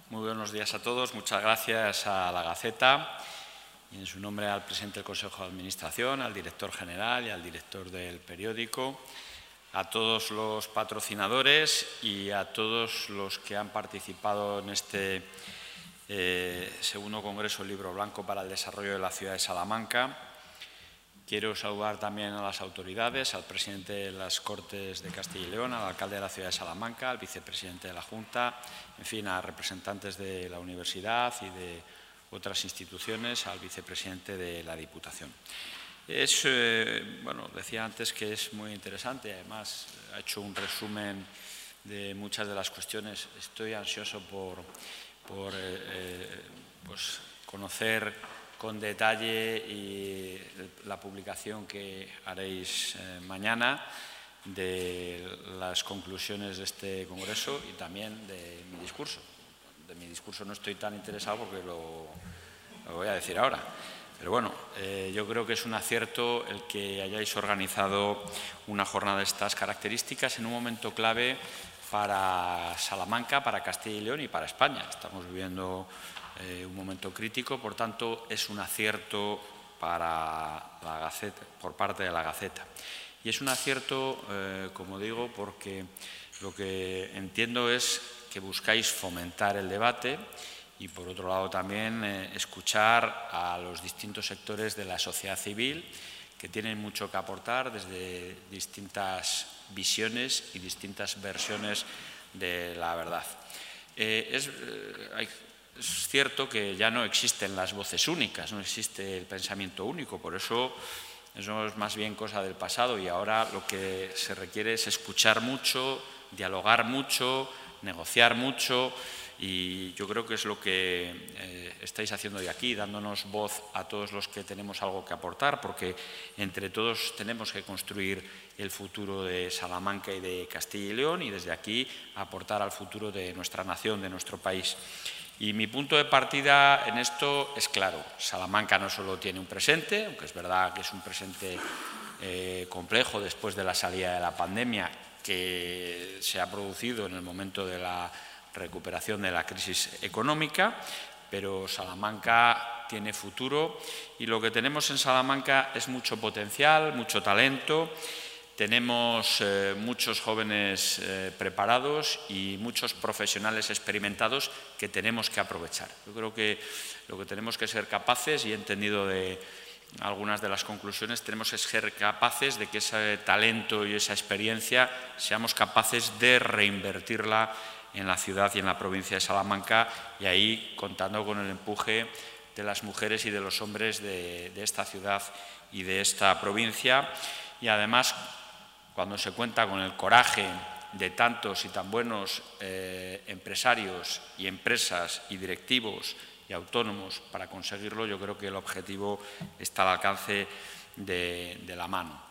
Muy buenos días a todos. Muchas gracias a La Gaceta y en su nombre al presidente del Consejo de Administración, al director general y al director del periódico, a todos los patrocinadores y a todos los que han participado en este segundo Congreso Libro Blanco para el Desarrollo de la Ciudad de Salamanca. Quiero saludar también a las autoridades, al presidente de las Cortes de Castilla y León, al alcalde de la ciudad de Salamanca, al vicepresidente de la Junta, en fin, a representantes de la universidad y de otras instituciones, al vicepresidente de la Diputación. Bueno, decía antes que es muy interesante, además ha hecho un resumen de muchas de las cuestiones. Estoy ansioso por conocer con detalle y la publicación que haréis mañana de las conclusiones de este congreso y también de mi discurso. De mi discurso no estoy tan interesado porque lo voy a decir ahora. Pero bueno, yo creo que es un acierto el que hayáis organizado una jornada de estas características en un momento clave para Salamanca, para Castilla y León y para España. Estamos viviendo un momento crítico, por tanto, es un acierto para la Gaceta, por parte de La Gaceta. Y es un acierto, como digo, porque lo que entiendo es que buscáis fomentar el debate y, por otro lado, también escuchar a los distintos sectores de la sociedad civil que tienen mucho que aportar desde distintas visiones y distintas versiones de la verdad. Es cierto que ya no existen las voces únicas, no existe el pensamiento único, por eso es más bien cosa del pasado y ahora lo que se requiere es escuchar mucho, dialogar mucho, negociar mucho y yo creo que es lo que estáis haciendo hoy aquí, dándonos voz a todos los que tenemos algo que aportar, porque entre todos tenemos que construir el futuro de Salamanca y de Castilla y León y desde aquí aportar al futuro de nuestra nación, de nuestro país. Y mi punto de partida en esto es claro. Salamanca no solo tiene un presente, aunque es verdad que es un presente complejo después de la salida de la pandemia que se ha producido en el momento de la recuperación de la crisis económica, pero Salamanca tiene futuro y lo que tenemos en Salamanca es mucho potencial, mucho talento. Tenemos muchos jóvenes preparados y muchos profesionales experimentados que tenemos que aprovechar. Yo creo que lo que tenemos que ser capaces, y he entendido de algunas de las conclusiones, tenemos que ser capaces de que ese talento y esa experiencia seamos capaces de reinvertirla en la ciudad y en la provincia de Salamanca y ahí contando con el empuje de las mujeres y de los hombres de esta ciudad y de esta provincia y además cuando se cuenta con el coraje de tantos y tan buenos empresarios y empresas y directivos y autónomos para conseguirlo, yo creo que el objetivo está al alcance de la mano.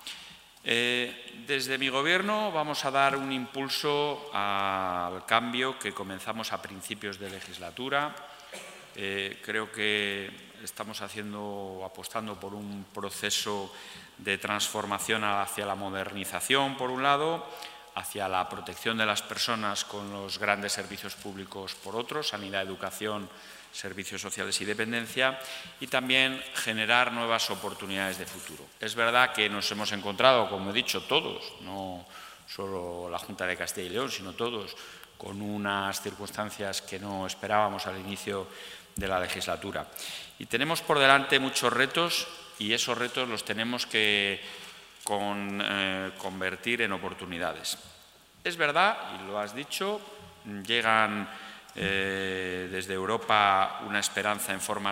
Desde mi gobierno vamos a dar un impulso al cambio que comenzamos a principios de legislatura. Creo que estamos apostando por un proceso de transformación hacia la modernización, por un lado, hacia la protección de las personas con los grandes servicios públicos, por otro, sanidad, educación, servicios sociales y dependencia, y también generar nuevas oportunidades de futuro. Es verdad que nos hemos encontrado, como he dicho, todos, no solo la Junta de Castilla y León, sino todos, con unas circunstancias que no esperábamos al inicio de la legislatura. Y tenemos por delante muchos retos y esos retos los tenemos que convertir en oportunidades. Es verdad, y lo has dicho, llegan desde Europa una esperanza en forma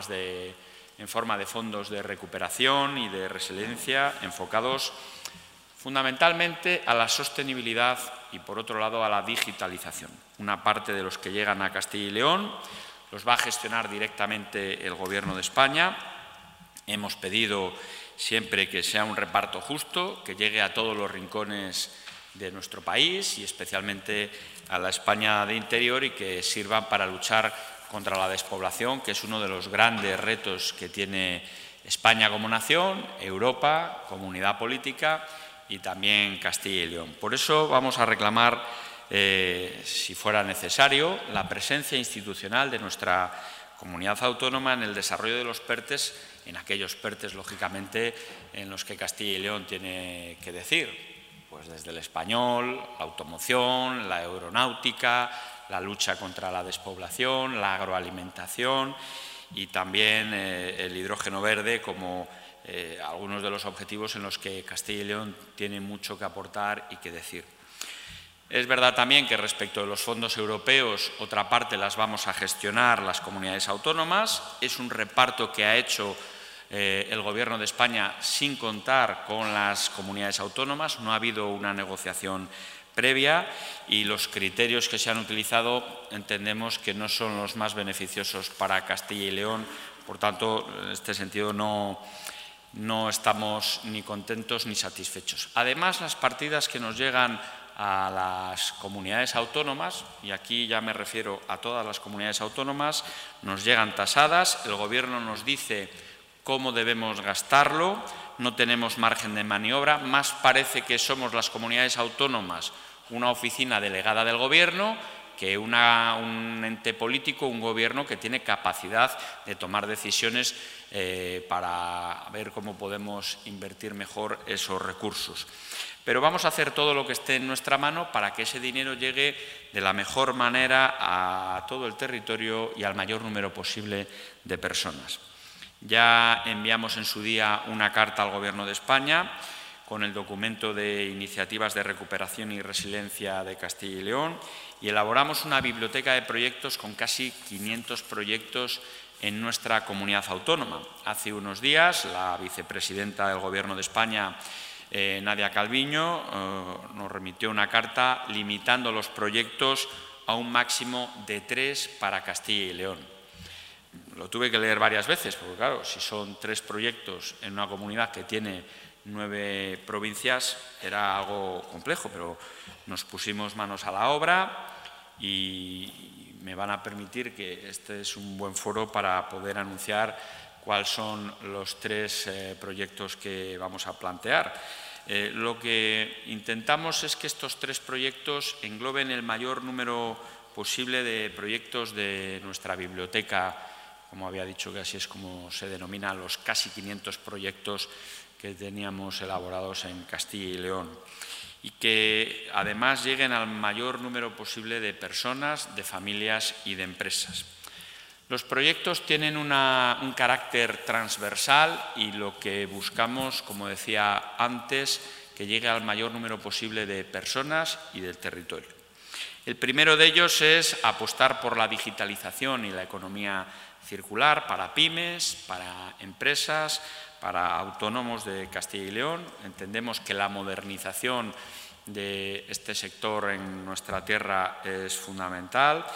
de fondos de recuperación y de resiliencia enfocados fundamentalmente a la sostenibilidad y, por otro lado, a la digitalización. Una parte de los que llegan a Castilla y León los va a gestionar directamente el Gobierno de España. Hemos pedido siempre que sea un reparto justo, que llegue a todos los rincones de nuestro país y especialmente a la España de interior y que sirvan para luchar contra la despoblación, que es uno de los grandes retos que tiene España como nación, Europa como unidad política y también Castilla y León. Por eso vamos a reclamar si fuera necesario, la presencia institucional de nuestra comunidad autónoma en el desarrollo de los PERTEs, en aquellos PERTEs, lógicamente, en los que Castilla y León tiene que decir, pues desde el español, la automoción, la aeronáutica, la lucha contra la despoblación, la agroalimentación y también el hidrógeno verde como algunos de los objetivos en los que Castilla y León tiene mucho que aportar y que decir. Es verdad también que respecto de los fondos europeos, otra parte las vamos a gestionar las comunidades autónomas. Es un reparto que ha hecho el Gobierno de España sin contar con las comunidades autónomas. No ha habido una negociación previa y los criterios que se han utilizado entendemos que no son los más beneficiosos para Castilla y León. Por tanto, en este sentido no estamos ni contentos ni satisfechos. Además, las partidas que nos llegan a las comunidades autónomas, y aquí ya me refiero a todas las comunidades autónomas, nos llegan tasadas, el Gobierno nos dice cómo debemos gastarlo, no tenemos margen de maniobra, más parece que somos las comunidades autónomas una oficina delegada del Gobierno que un ente político, un Gobierno que tiene capacidad de tomar decisiones para ver cómo podemos invertir mejor esos recursos. Pero vamos a hacer todo lo que esté en nuestra mano para que ese dinero llegue de la mejor manera a todo el territorio y al mayor número posible de personas. Ya enviamos en su día una carta al Gobierno de España con el documento de iniciativas de recuperación y resiliencia de Castilla y León y elaboramos una biblioteca de proyectos con casi 500 proyectos en nuestra comunidad autónoma. Hace unos días la vicepresidenta del Gobierno de España, Nadia Calviño, nos remitió una carta limitando los proyectos a un máximo de 3 para Castilla y León. Lo tuve que leer varias veces, porque claro, si son 3 proyectos en una comunidad que tiene 9 provincias, era algo complejo, pero nos pusimos manos a la obra y me van a permitir que este es un buen foro para poder anunciar cuáles son los 3 proyectos que vamos a plantear. Lo que intentamos es que estos 3 proyectos engloben el mayor número posible de proyectos de nuestra biblioteca, como había dicho, que así es como se denomina los casi 500 proyectos que teníamos elaborados en Castilla y León y que además lleguen al mayor número posible de personas, de familias y de empresas. Los proyectos tienen un carácter transversal y lo que buscamos, como decía antes, que llegue al mayor número posible de personas y del territorio. El primero de ellos es apostar por la digitalización y la economía circular para pymes, para empresas, para autónomos de Castilla y León. Entendemos que la modernización de este sector en nuestra tierra es fundamental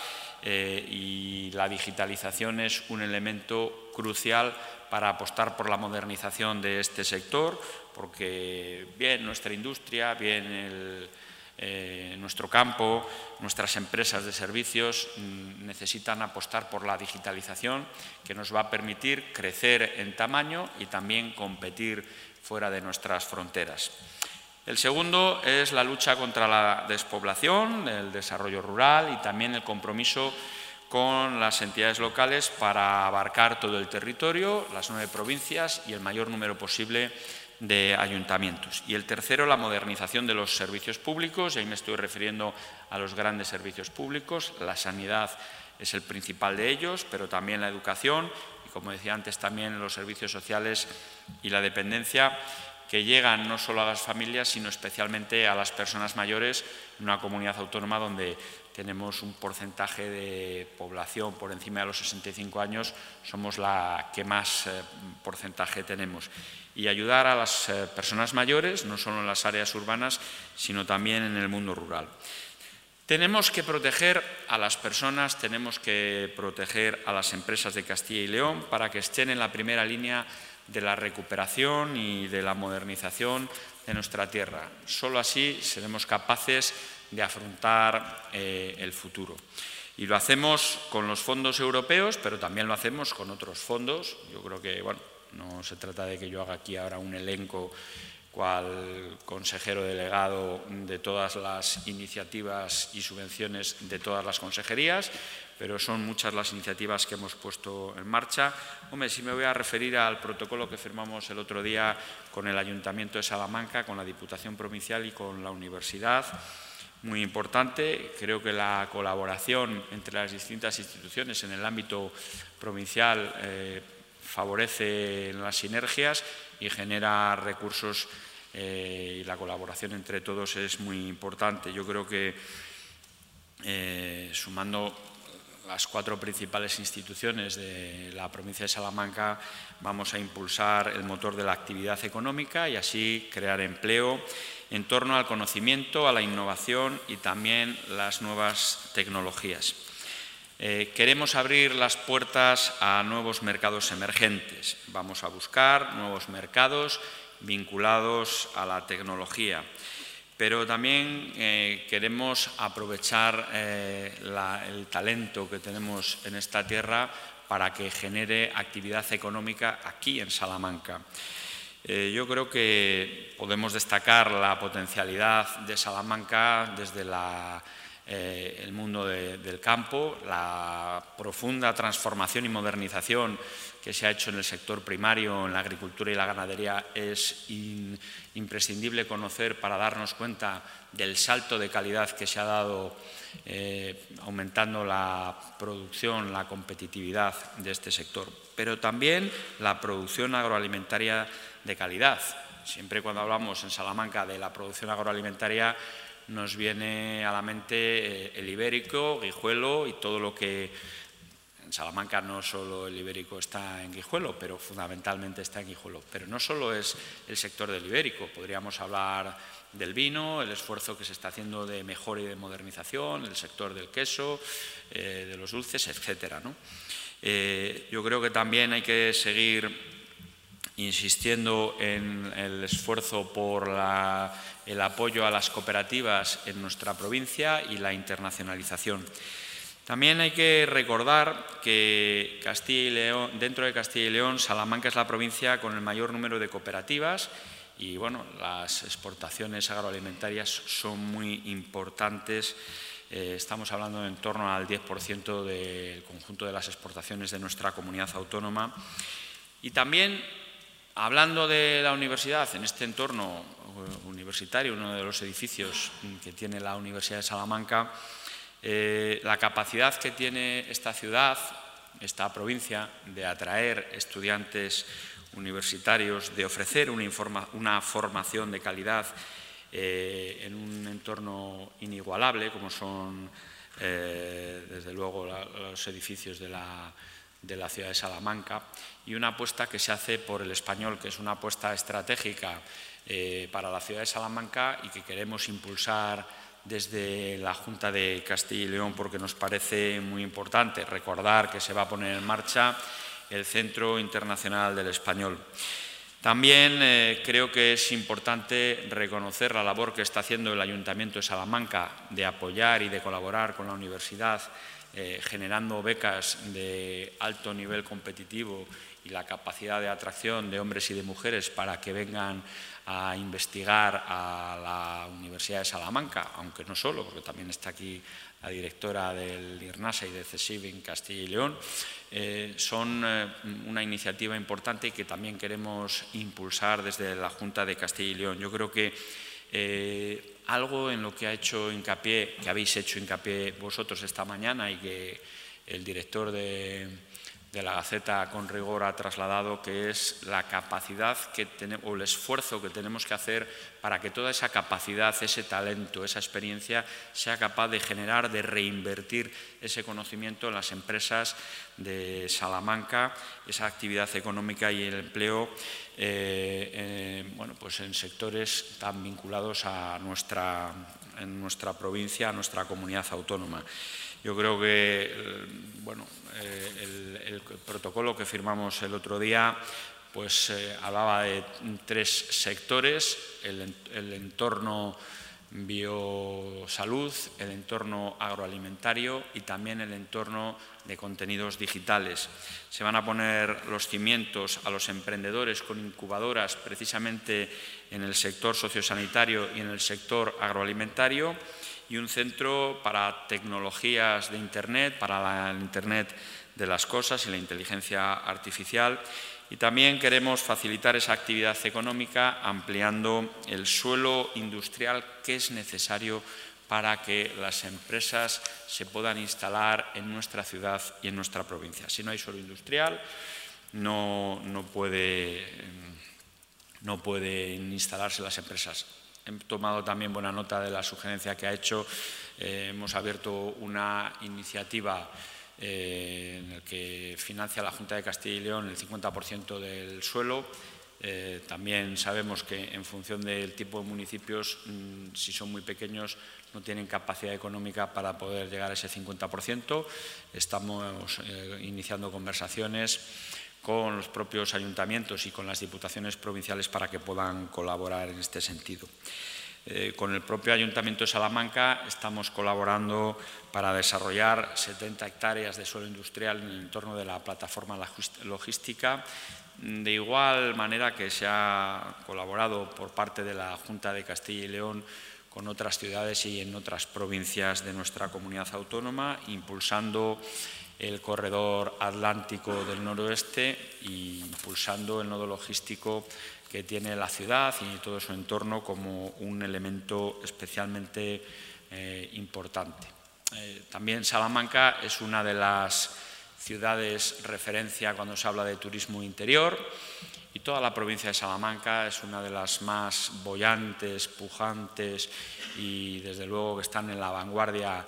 y la digitalización es un elemento crucial para apostar por la modernización de este sector, porque bien nuestra industria, bien nuestro campo, nuestras empresas de servicios necesitan apostar por la digitalización que nos va a permitir crecer en tamaño y también competir fuera de nuestras fronteras. El segundo es la lucha contra la despoblación, el desarrollo rural y también el compromiso con las entidades locales para abarcar todo el territorio, las 9 provincias y el mayor número posible de ayuntamientos. Y el tercero, la modernización de los servicios públicos, y ahí me estoy refiriendo a los grandes servicios públicos. La sanidad es el principal de ellos, pero también la educación y, como decía antes, también los servicios sociales y la dependencia, que llegan no solo a las familias, sino especialmente a las personas mayores, en una comunidad autónoma donde tenemos un porcentaje de población por encima de los 65 años, somos la que más porcentaje tenemos. Y ayudar a las personas mayores, no solo en las áreas urbanas, sino también en el mundo rural. Tenemos que proteger a las personas, tenemos que proteger a las empresas de Castilla y León para que estén en la primera línea de la recuperación y de la modernización de nuestra tierra. Solo así seremos capaces de afrontar el futuro. Y lo hacemos con los fondos europeos, pero también lo hacemos con otros fondos. Yo creo que, bueno, no se trata de que yo haga aquí ahora un elenco cual consejero delegado de todas las iniciativas y subvenciones de todas las consejerías, pero son muchas las iniciativas que hemos puesto en marcha. Hombre, sí me voy a referir al protocolo que firmamos el otro día con el Ayuntamiento de Salamanca, con la Diputación Provincial y con la Universidad. Muy importante, creo que la colaboración entre las distintas instituciones en el ámbito provincial favorece las sinergias y genera recursos, y la colaboración entre todos es muy importante. Yo creo que sumando las 4 principales instituciones de la provincia de Salamanca vamos a impulsar el motor de la actividad económica y así crear empleo en torno al conocimiento, a la innovación y también las nuevas tecnologías. Queremos abrir las puertas a nuevos mercados emergentes. Vamos a buscar nuevos mercados vinculados a la tecnología. Pero también queremos aprovechar el talento que tenemos en esta tierra para que genere actividad económica aquí en Salamanca. Yo creo que podemos destacar la potencialidad de Salamanca desde el mundo del campo, la profunda transformación y modernización que se ha hecho en el sector primario, en la agricultura y la ganadería, es imprescindible conocer para darnos cuenta del salto de calidad que se ha dado, aumentando la producción, la competitividad de este sector, pero también la producción agroalimentaria de calidad. Siempre cuando hablamos en Salamanca de la producción agroalimentaria nos viene a la mente el ibérico, Guijuelo y todo lo que... En Salamanca no solo el ibérico está en Guijuelo, pero fundamentalmente está en Guijuelo. Pero no solo es el sector del ibérico, podríamos hablar del vino, el esfuerzo que se está haciendo de mejora y de modernización, el sector del queso, de los dulces, etcétera, ¿no? Yo creo que también hay que seguir insistiendo en el esfuerzo por el apoyo a las cooperativas en nuestra provincia y la internacionalización. También hay que recordar que dentro de Castilla y León, Salamanca es la provincia con el mayor número de cooperativas y bueno, las exportaciones agroalimentarias son muy importantes. Estamos hablando en torno al 10% del conjunto de las exportaciones de nuestra comunidad autónoma. Y también, hablando de la universidad, en este entorno universitario, uno de los edificios que tiene la Universidad de Salamanca, la capacidad que tiene esta ciudad, esta provincia, de atraer estudiantes universitarios, de ofrecer una formación de calidad en un entorno inigualable, como son, desde luego, los edificios de la ciudad de Salamanca, y una apuesta que se hace por el español, que es una apuesta estratégica para la ciudad de Salamanca y que queremos impulsar desde la Junta de Castilla y León porque nos parece muy importante recordar que se va a poner en marcha el Centro Internacional del Español. También creo que es importante reconocer la labor que está haciendo el Ayuntamiento de Salamanca de apoyar y de colaborar con la universidad, generando becas de alto nivel competitivo y la capacidad de atracción de hombres y de mujeres para que vengan a investigar a la Universidad de Salamanca, aunque no solo, porque también está aquí la directora del IRNASA y de CSIC en Castilla y León, son una iniciativa importante y que también queremos impulsar desde la Junta de Castilla y León. Yo creo que algo en lo que habéis hecho hincapié vosotros esta mañana y que el director de la Gaceta con rigor ha trasladado, que es la capacidad o el esfuerzo que tenemos que hacer para que toda esa capacidad, ese talento, esa experiencia sea capaz de generar, de reinvertir ese conocimiento en las empresas de Salamanca, esa actividad económica y el empleo pues en sectores tan vinculados a en nuestra provincia, a nuestra comunidad autónoma. Yo creo que el protocolo que firmamos el otro día pues, hablaba de 3 sectores: el entorno biosalud, el entorno agroalimentario y también el entorno de contenidos digitales. Se van a poner los cimientos a los emprendedores con incubadoras precisamente en el sector sociosanitario y en el sector agroalimentario, y un centro para tecnologías de Internet, para el Internet de las cosas y la inteligencia artificial. Y también queremos facilitar esa actividad económica ampliando el suelo industrial que es necesario para que las empresas se puedan instalar en nuestra ciudad y en nuestra provincia. Si no hay suelo industrial, no pueden instalarse las empresas. He tomado también buena nota de la sugerencia que ha hecho. Hemos abierto una iniciativa en la que financia la Junta de Castilla y León el 50% del suelo. También sabemos que en función del tipo de municipios, si son muy pequeños, no tienen capacidad económica para poder llegar a ese 50%. Estamos iniciando conversaciones con los propios ayuntamientos y con las diputaciones provinciales para que puedan colaborar en este sentido. Con el propio Ayuntamiento de Salamanca estamos colaborando para desarrollar 70 hectáreas de suelo industrial en el entorno de la plataforma logística, de igual manera que se ha colaborado por parte de la Junta de Castilla y León con otras ciudades y en otras provincias de nuestra comunidad autónoma, impulsando el corredor atlántico del noroeste e impulsando el nodo logístico que tiene la ciudad y todo su entorno como un elemento especialmente importante. También Salamanca es una de las ciudades referencia cuando se habla de turismo interior, y toda la provincia de Salamanca es una de las más bollantes, pujantes y desde luego que están en la vanguardia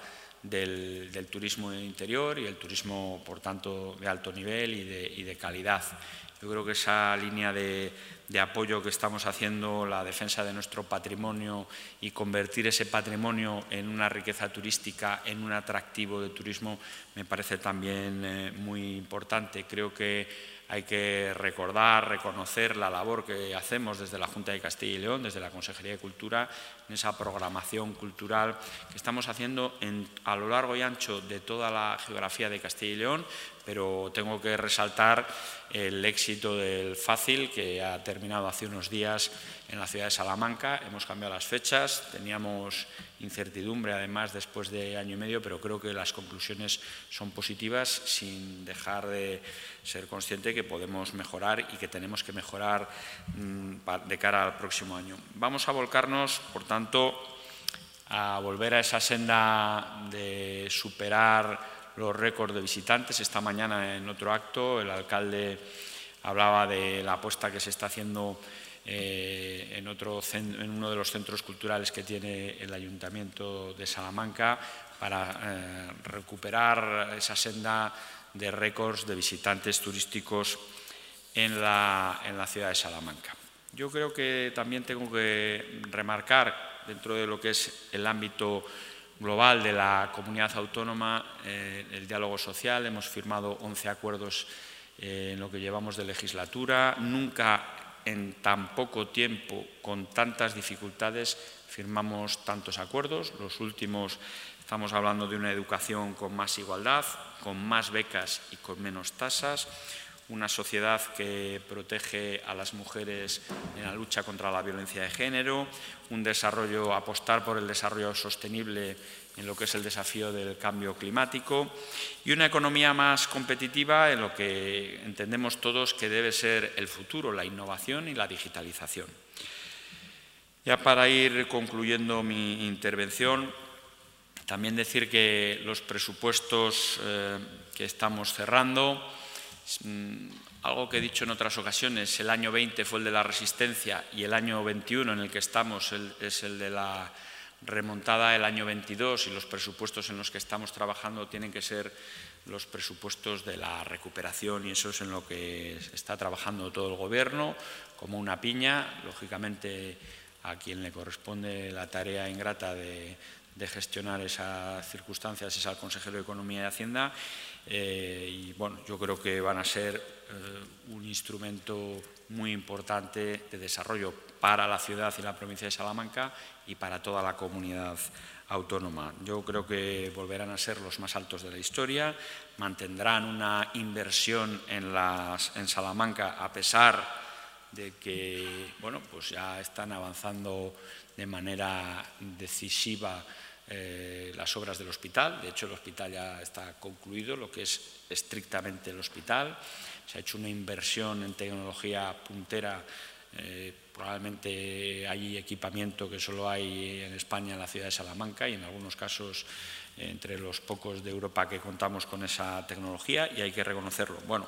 del turismo interior y el turismo, por tanto, de alto nivel y de calidad. Yo creo que esa línea de apoyo que estamos haciendo, la defensa de nuestro patrimonio y convertir ese patrimonio en una riqueza turística, en un atractivo de turismo, me parece también muy importante. Creo que hay que recordar, reconocer la labor que hacemos desde la Junta de Castilla y León, desde la Consejería de Cultura, en esa programación cultural que estamos haciendo a lo largo y ancho de toda la geografía de Castilla y León, pero tengo que resaltar el éxito del Fácil, que ha terminado hace unos días en la ciudad de Salamanca. Hemos cambiado las fechas, teníamos incertidumbre además después de año y medio, pero creo que las conclusiones son positivas, sin dejar de ser consciente que podemos mejorar y que tenemos que mejorar de cara al próximo año. Vamos a volcarnos, por tanto, a volver a esa senda de superar los récords de visitantes. Esta mañana en otro acto el alcalde hablaba de la apuesta que se está haciendo en uno de los centros culturales que tiene el Ayuntamiento de Salamanca para recuperar esa senda de récords de visitantes turísticos en la ciudad de Salamanca. Yo creo que también tengo que remarcar, dentro de lo que es el ámbito global de la comunidad autónoma, el diálogo social. Hemos firmado 11 acuerdos en lo que llevamos de legislatura. Nunca en tan poco tiempo, con tantas dificultades, firmamos tantos acuerdos. Los últimos, estamos hablando de una educación con más igualdad, con más becas y con menos tasas, una sociedad que protege a las mujeres en la lucha contra la violencia de género, un desarrollo, apostar por el desarrollo sostenible en lo que es el desafío del cambio climático, y una economía más competitiva en lo que entendemos todos que debe ser el futuro, la innovación y la digitalización. Ya para ir concluyendo mi intervención, también decir que los presupuestos que estamos cerrando, algo que he dicho en otras ocasiones, el año 20 fue el de la resistencia y el año 21 en el que estamos es el de la remontada. El año 22 y los presupuestos en los que estamos trabajando tienen que ser los presupuestos de la recuperación, y eso es en lo que está trabajando todo el Gobierno como una piña. Lógicamente, a quien le corresponde la tarea ingrata de de gestionar esas circunstancias es al consejero de Economía y Hacienda y bueno, yo creo que van a ser un instrumento muy importante de desarrollo para la ciudad y la provincia de Salamanca y para toda la comunidad autónoma. Yo creo que volverán a ser los más altos de la historia, mantendrán una inversión en Salamanca a pesar de que bueno, pues ya están avanzando de manera decisiva las obras del hospital. De hecho, el hospital ya está concluido, lo que es estrictamente el hospital. Se ha hecho una inversión en tecnología puntera. Probablemente hay equipamiento que solo hay en España, en la ciudad de Salamanca, y en algunos casos entre los pocos de Europa que contamos con esa tecnología, y hay que reconocerlo. Bueno,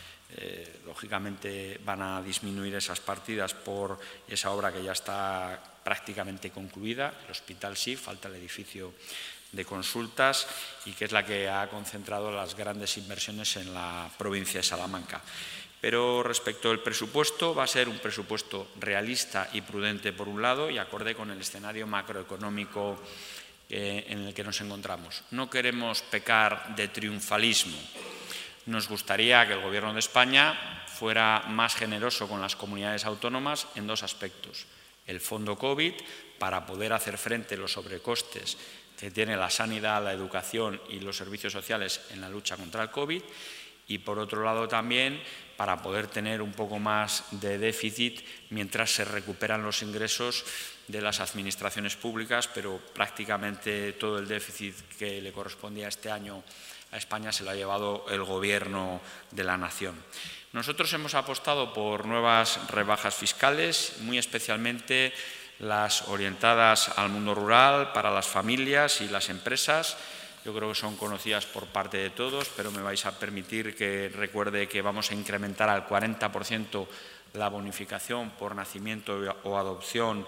lógicamente van a disminuir esas partidas por esa obra que ya está prácticamente concluida. El hospital sí, falta el edificio de consultas y que es la que ha concentrado las grandes inversiones en la provincia de Salamanca. Pero respecto al presupuesto, va a ser un presupuesto realista y prudente por un lado y acorde con el escenario macroeconómico en el que nos encontramos. No queremos pecar de triunfalismo. Nos gustaría que el Gobierno de España fuera más generoso con las comunidades autónomas en dos aspectos. El fondo COVID, para poder hacer frente a los sobrecostes que tiene la sanidad, la educación y los servicios sociales en la lucha contra el COVID, y por otro lado también para poder tener un poco más de déficit mientras se recuperan los ingresos de las administraciones públicas, pero prácticamente todo el déficit que le correspondía este año a España se lo ha llevado el Gobierno de la Nación. Nosotros hemos apostado por nuevas rebajas fiscales, muy especialmente las orientadas al mundo rural, para las familias y las empresas. Yo creo que son conocidas por parte de todos, pero me vais a permitir que recuerde que vamos a incrementar al 40% la bonificación por nacimiento o adopción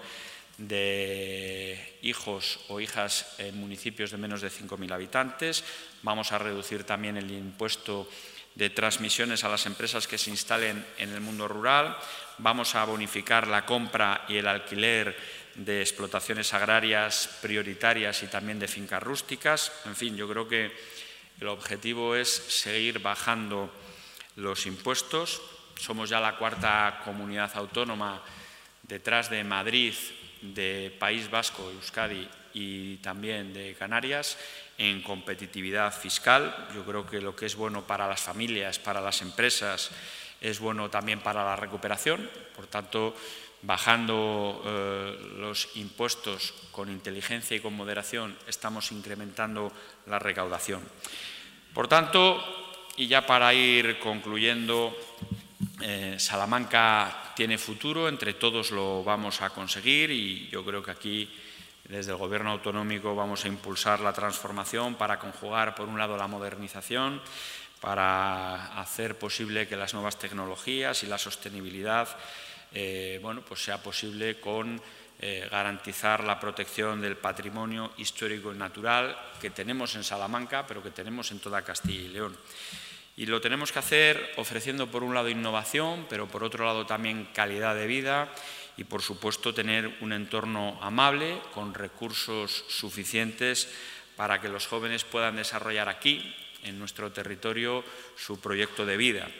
de hijos o hijas en municipios de menos de 5.000 habitantes. Vamos a reducir también el impuesto de transmisiones a las empresas que se instalen en el mundo rural. Vamos a bonificar la compra y el alquiler de explotaciones agrarias prioritarias y también de fincas rústicas. En fin, yo creo que el objetivo es seguir bajando los impuestos. Somos ya la cuarta comunidad autónoma detrás de Madrid, de País Vasco, Euskadi y también de Canarias en competitividad fiscal. Yo creo que lo que es bueno para las familias, para las empresas, es bueno también para la recuperación. Por tanto, bajando los impuestos con inteligencia y con moderación, estamos incrementando la recaudación. Por tanto, y ya para ir concluyendo, Salamanca tiene futuro, entre todos lo vamos a conseguir y yo creo que aquí desde el Gobierno autonómico vamos a impulsar la transformación para conjugar por un lado la modernización, para hacer posible que las nuevas tecnologías y la sostenibilidad bueno, pues sea posible con garantizar la protección del patrimonio histórico y natural que tenemos en Salamanca, pero que tenemos en toda Castilla y León. Y lo tenemos que hacer ofreciendo por un lado innovación, pero por otro lado también calidad de vida y por supuesto tener un entorno amable con recursos suficientes para que los jóvenes puedan desarrollar aquí, en nuestro territorio, su proyecto de vida.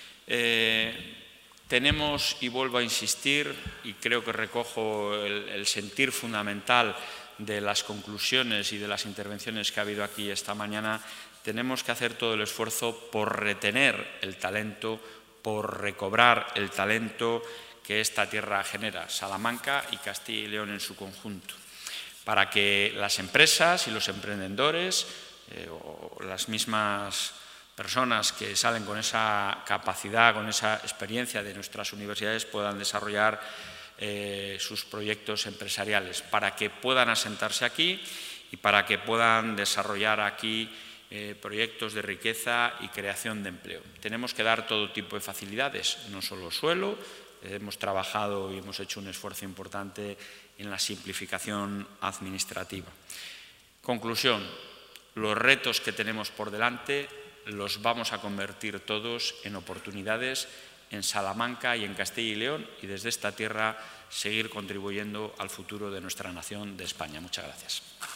Tenemos, y vuelvo a insistir, y creo que recojo el sentir fundamental de las conclusiones y de las intervenciones que ha habido aquí esta mañana, tenemos que hacer todo el esfuerzo por retener el talento, por recobrar el talento que esta tierra genera, Salamanca y Castilla y León en su conjunto, para que las empresas y los emprendedores o las mismas personas que salen con esa capacidad, con esa experiencia de nuestras universidades puedan desarrollar sus proyectos empresariales, para que puedan asentarse aquí y para que puedan desarrollar aquí proyectos de riqueza y creación de empleo. Tenemos que dar todo tipo de facilidades, no solo suelo. Hemos trabajado y hemos hecho un esfuerzo importante en la simplificación administrativa. Conclusión, los retos que tenemos por delante los vamos a convertir todos en oportunidades en Salamanca y en Castilla y León y desde esta tierra seguir contribuyendo al futuro de nuestra nación, de España. Muchas gracias.